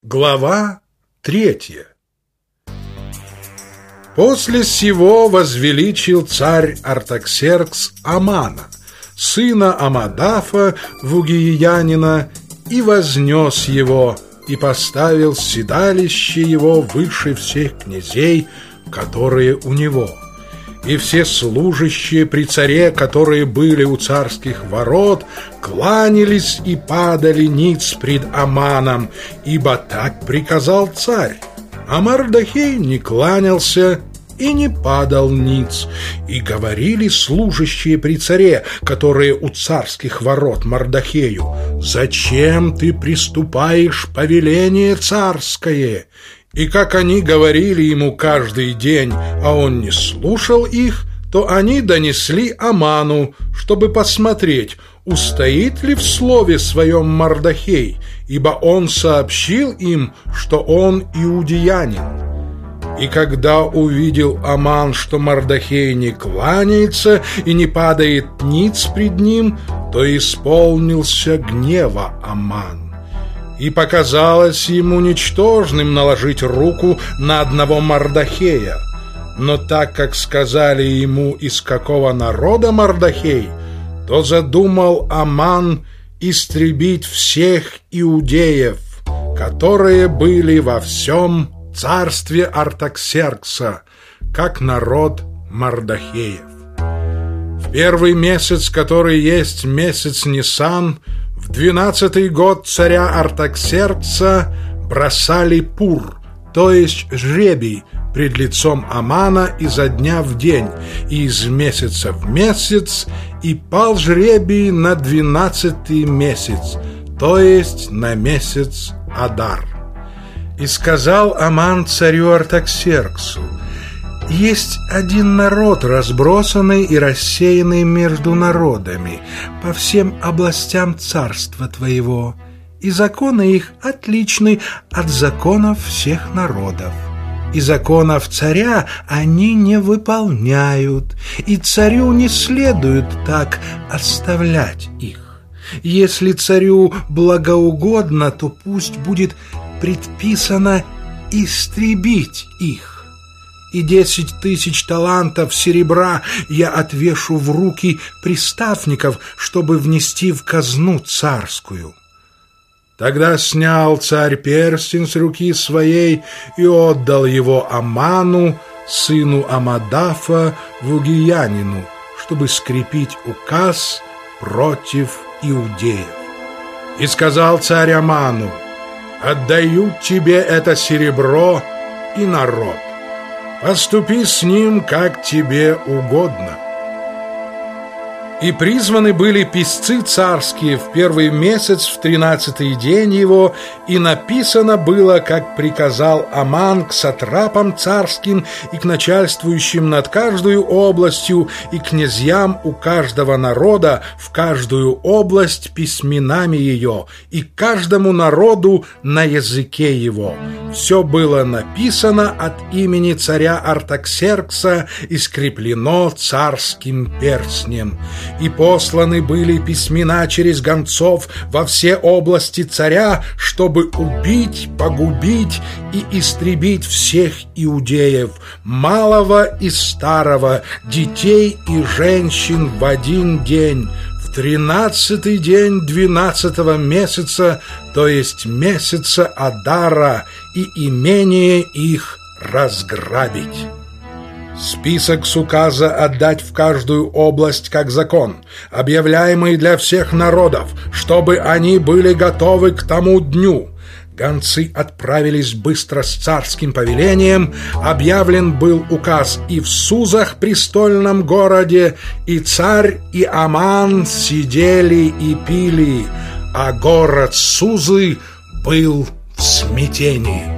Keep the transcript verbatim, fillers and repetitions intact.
Глава третья. После сего возвеличил царь Артаксеркс Амана, сына Амадафа вугиянина, и вознес его, и поставил седалище его выше всех князей, которые у него. И все служащие при царе, которые были у царских ворот, кланялись и падали ниц пред Аманом, ибо так приказал царь. А Мардохей не кланялся и не падал ниц. И говорили служащие при царе, которые у царских ворот, Мардохею: «Зачем ты приступаешь повеление царское?» И как они говорили ему каждый день, а он не слушал их, то они донесли Аману, чтобы посмотреть, устоит ли в слове своем Мардохей, ибо он сообщил им, что он иудеянин. И когда увидел Аман, что Мардохей не кланяется и не падает ниц пред ним, то исполнился гнева Аман. И показалось ему ничтожным наложить руку на одного Мардохея. Но так как сказали ему, из какого народа Мардохей, то задумал Аман истребить всех иудеев, которые были во всем царстве Артаксеркса, как народ Мардохеев. В первый месяц, который есть месяц Нисан, в двенадцатый год царя Артаксеркса бросали пур, то есть жребий, пред лицом Амана изо дня в день и из месяца в месяц, и пал жребий на двенадцатый месяц, то есть на месяц Адар. И сказал Аман царю Артаксерксу: «Есть один народ, разбросанный и рассеянный между народами по всем областям царства твоего, и законы их отличны от законов всех народов. И законов царя они не выполняют, и царю не следует так оставлять их. Если царю благоугодно, то пусть будет предписано истребить их. И десять тысяч талантов серебра я отвешу в руки приставников, чтобы внести в казну царскую». Тогда снял царь перстень с руки своей и отдал его Аману, сыну Амадафа, вугиянину, чтобы скрепить указ против иудеев. И сказал царь Аману: «Отдаю тебе это серебро и народ. Поступи с ним, как тебе угодно». И призваны были писцы царские в первый месяц, в тринадцатый день его, и написано было, как приказал Аман, к сатрапам царским и к начальствующим над каждую областью, и князьям у каждого народа в каждую область письменами ее, и каждому народу на языке его. Все было написано от имени царя Артаксеркса и скреплено царским перстнем. И посланы были письмена через гонцов во все области царя, чтобы убить, погубить и истребить всех иудеев, малого и старого, детей и женщин в один день, в тринадцатый день двенадцатого месяца, то есть месяца Адара, и имение их разграбить. Список с указа отдать в каждую область как закон, объявляемый для всех народов, чтобы они были готовы к тому дню. Гонцы отправились быстро с царским повелением, объявлен был указ и в Сузах, престольном городе, и царь, и Аман сидели и пили, а город Сузы был в смятении.